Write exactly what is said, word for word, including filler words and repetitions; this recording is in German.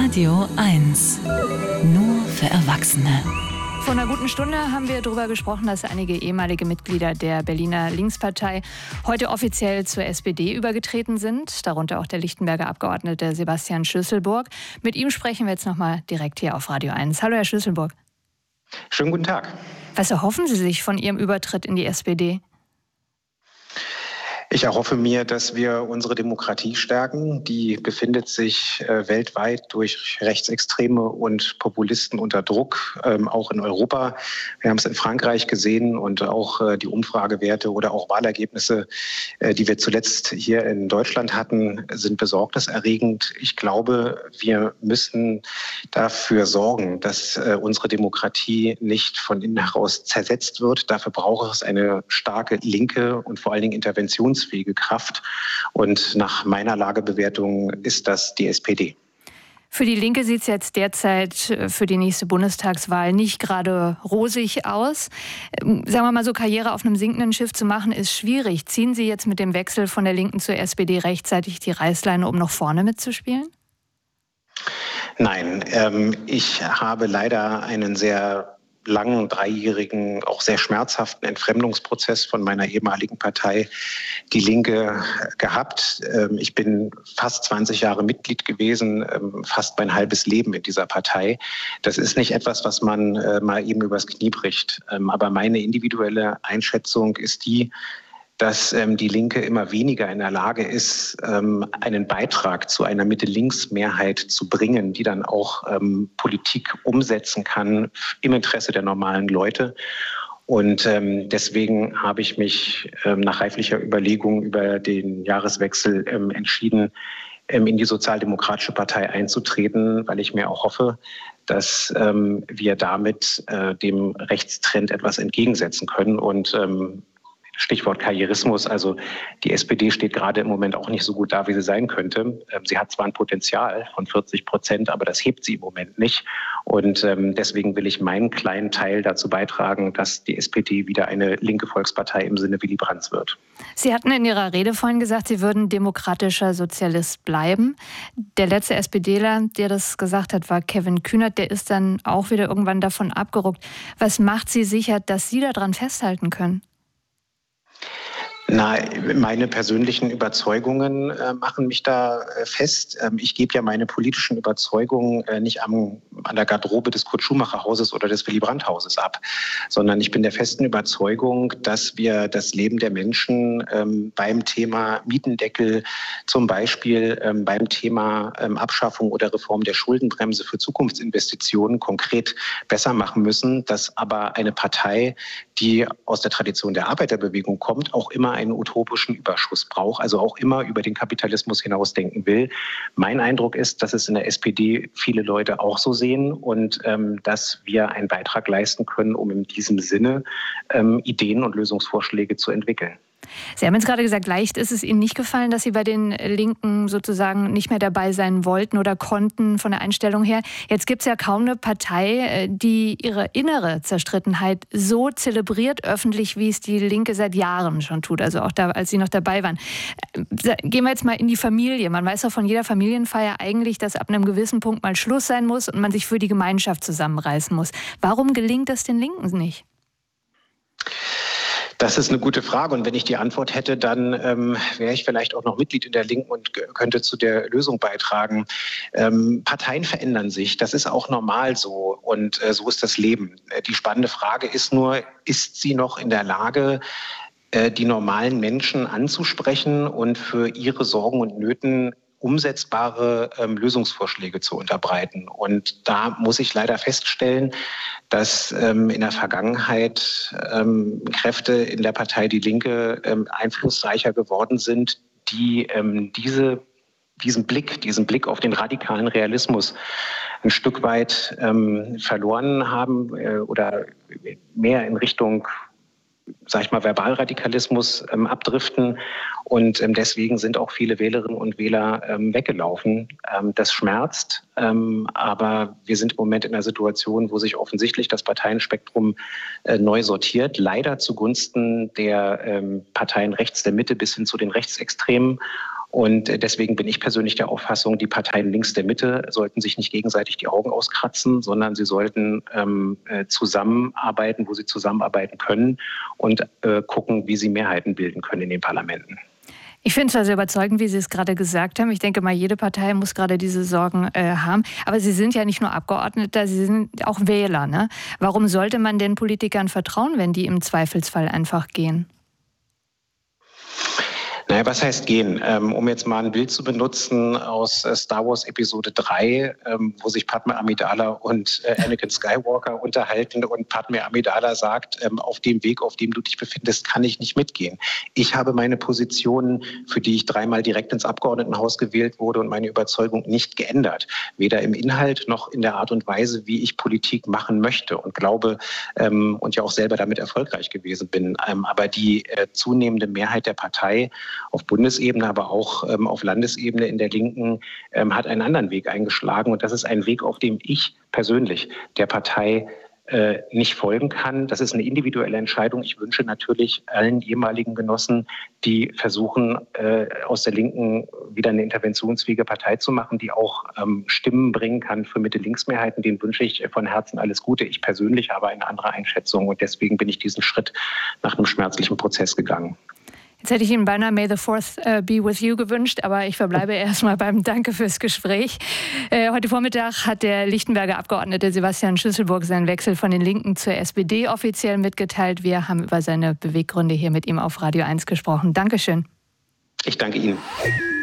Radio eins. Nur für Erwachsene. Vor einer guten Stunde haben wir darüber gesprochen, dass einige ehemalige Mitglieder der Berliner Linkspartei heute offiziell zur S P D übergetreten sind, darunter auch der Lichtenberger Abgeordnete Sebastian Schlüsselburg. Mit ihm sprechen wir jetzt nochmal direkt hier auf Radio eins. Hallo, Herr Schlüsselburg. Schönen guten Tag. Was erhoffen Sie sich von Ihrem Übertritt in die S P D? Ich erhoffe mir, dass wir unsere Demokratie stärken. Die befindet sich äh, weltweit durch Rechtsextreme und Populisten unter Druck, ähm, auch in Europa. Wir haben es in Frankreich gesehen und auch äh, die Umfragewerte oder auch Wahlergebnisse, äh, die wir zuletzt hier in Deutschland hatten, sind besorgniserregend. Ich glaube, wir müssen dafür sorgen, dass äh, unsere Demokratie nicht von innen heraus zersetzt wird. Dafür braucht es eine starke linke und vor allen Dingen Interventions fähige Kraft. Und nach meiner Lagebewertung ist das die S P D. Für die Linke sieht es jetzt derzeit für die nächste Bundestagswahl nicht gerade rosig aus. Sagen wir mal so, Karriere auf einem sinkenden Schiff zu machen, ist schwierig. Ziehen Sie jetzt mit dem Wechsel von der Linken zur S P D rechtzeitig die Reißleine, um noch vorne mitzuspielen? Nein, ähm, ich habe leider einen sehr langen, dreijährigen, auch sehr schmerzhaften Entfremdungsprozess von meiner ehemaligen Partei Die Linke gehabt. Ich bin fast zwanzig Jahre Mitglied gewesen, fast mein halbes Leben in dieser Partei. Das ist nicht etwas, was man mal eben übers Knie bricht. Aber meine individuelle Einschätzung ist die, dass ähm, die Linke immer weniger in der Lage ist, ähm, einen Beitrag zu einer Mitte-Links-Mehrheit zu bringen, die dann auch ähm, Politik umsetzen kann im Interesse der normalen Leute. Und ähm, deswegen habe ich mich ähm, nach reiflicher Überlegung über den Jahreswechsel ähm, entschieden, ähm, in die Sozialdemokratische Partei einzutreten, weil ich mir auch hoffe, dass ähm, wir damit äh, dem Rechtstrend etwas entgegensetzen können. Und ähm, Stichwort Karrierismus, also die S P D steht gerade im Moment auch nicht so gut da, wie sie sein könnte. Sie hat zwar ein Potenzial von vierzig Prozent, aber das hebt sie im Moment nicht. Und deswegen will ich meinen kleinen Teil dazu beitragen, dass die S P D wieder eine linke Volkspartei im Sinne Willy Brandts wird. Sie hatten in Ihrer Rede vorhin gesagt, Sie würden demokratischer Sozialist bleiben. Der letzte SPDler, der das gesagt hat, war Kevin Kühnert. Der ist dann auch wieder irgendwann davon abgerückt. Was macht Sie sicher, dass Sie daran festhalten können? Na, meine persönlichen Überzeugungen äh, machen mich da äh, fest. Ähm, ich gebe ja meine politischen Überzeugungen äh, nicht am, an der Garderobe des Kurt-Schumacher-Hauses oder des Willy-Brandt-Hauses ab, sondern ich bin der festen Überzeugung, dass wir das Leben der Menschen ähm, beim Thema Mietendeckel, zum Beispiel ähm, beim Thema ähm, Abschaffung oder Reform der Schuldenbremse für Zukunftsinvestitionen konkret besser machen müssen, dass aber eine Partei, die aus der Tradition der Arbeiterbewegung kommt, auch immer einen utopischen Überschuss braucht, also auch immer über den Kapitalismus hinausdenken will. Mein Eindruck ist, dass es in der S P D viele Leute auch so sehen und ähm, dass wir einen Beitrag leisten können, um in diesem Sinne ähm, Ideen und Lösungsvorschläge zu entwickeln. Sie haben jetzt gerade gesagt, leicht ist es Ihnen nicht gefallen, dass Sie bei den Linken sozusagen nicht mehr dabei sein wollten oder konnten von der Einstellung her. Jetzt gibt es ja kaum eine Partei, die ihre innere Zerstrittenheit so zelebriert öffentlich, wie es die Linke seit Jahren schon tut, also auch da, als Sie noch dabei waren. Gehen wir jetzt mal in die Familie. Man weiß doch von jeder Familienfeier eigentlich, dass ab einem gewissen Punkt mal Schluss sein muss und man sich für die Gemeinschaft zusammenreißen muss. Warum gelingt das den Linken nicht? Das ist eine gute Frage und wenn ich die Antwort hätte, dann ähm, wäre ich vielleicht auch noch Mitglied in der Linken und g- könnte zu der Lösung beitragen. Ähm, Parteien verändern sich, das ist auch normal so und äh, so ist das Leben. Äh, die spannende Frage ist nur, ist sie noch in der Lage, äh, die normalen Menschen anzusprechen und für ihre Sorgen und Nöten umsetzbare ähm, Lösungsvorschläge zu unterbreiten. Und da muss ich leider feststellen, dass ähm, in der Vergangenheit ähm, Kräfte in der Partei Die Linke ähm, einflussreicher geworden sind, die ähm, diese, diesen Blick, diesen Blick auf den radikalen Realismus ein Stück weit ähm, verloren haben äh, oder mehr in Richtung, sag ich mal, Verbalradikalismus ähm, abdriften. Und ähm, deswegen sind auch viele Wählerinnen und Wähler ähm, weggelaufen. Ähm, das schmerzt, ähm, aber wir sind im Moment in einer Situation, wo sich offensichtlich das Parteienspektrum äh, neu sortiert. Leider zugunsten der ähm, Parteien rechts der Mitte bis hin zu den Rechtsextremen. Und deswegen bin ich persönlich der Auffassung, die Parteien links der Mitte sollten sich nicht gegenseitig die Augen auskratzen, sondern sie sollten ähm, zusammenarbeiten, wo sie zusammenarbeiten können und äh, gucken, wie sie Mehrheiten bilden können in den Parlamenten. Ich finde es also überzeugend, wie Sie es gerade gesagt haben. Ich denke mal, jede Partei muss gerade diese Sorgen äh, haben. Aber Sie sind ja nicht nur Abgeordnete, Sie sind auch Wähler, ne? Warum sollte man den Politikern vertrauen, wenn die im Zweifelsfall einfach gehen? Naja, was heißt gehen? Ähm, um jetzt mal ein Bild zu benutzen aus äh, Star Wars Episode drei, ähm, wo sich Padme Amidala und äh, Anakin Skywalker unterhalten und Padme Amidala sagt, ähm, auf dem Weg, auf dem du dich befindest, kann ich nicht mitgehen. Ich habe meine Position, für die ich dreimal direkt ins Abgeordnetenhaus gewählt wurde, und meine Überzeugung nicht geändert. Weder im Inhalt noch in der Art und Weise, wie ich Politik machen möchte und glaube ähm, und ja auch selber damit erfolgreich gewesen bin. Ähm, aber die äh, zunehmende Mehrheit der Partei auf Bundesebene, aber auch ähm, auf Landesebene in der Linken ähm, hat einen anderen Weg eingeschlagen. Und das ist ein Weg, auf dem ich persönlich der Partei äh, nicht folgen kann. Das ist eine individuelle Entscheidung. Ich wünsche natürlich allen ehemaligen Genossen, die versuchen, äh, aus der Linken wieder eine interventionsfähige Partei zu machen, die auch ähm, Stimmen bringen kann für Mitte-Links-Mehrheiten, denen wünsche ich von Herzen alles Gute. Ich persönlich habe eine andere Einschätzung und deswegen bin ich diesen Schritt nach einem schmerzlichen Prozess gegangen. Jetzt hätte ich Ihnen beinahe May the fourth uh, be with you gewünscht, aber ich verbleibe erstmal beim Danke fürs Gespräch. Äh, heute Vormittag hat der Lichtenberger Abgeordnete Sebastian Schüsselburg seinen Wechsel von den Linken zur S P D offiziell mitgeteilt. Wir haben über seine Beweggründe hier mit ihm auf Radio eins gesprochen. Dankeschön. Ich danke Ihnen.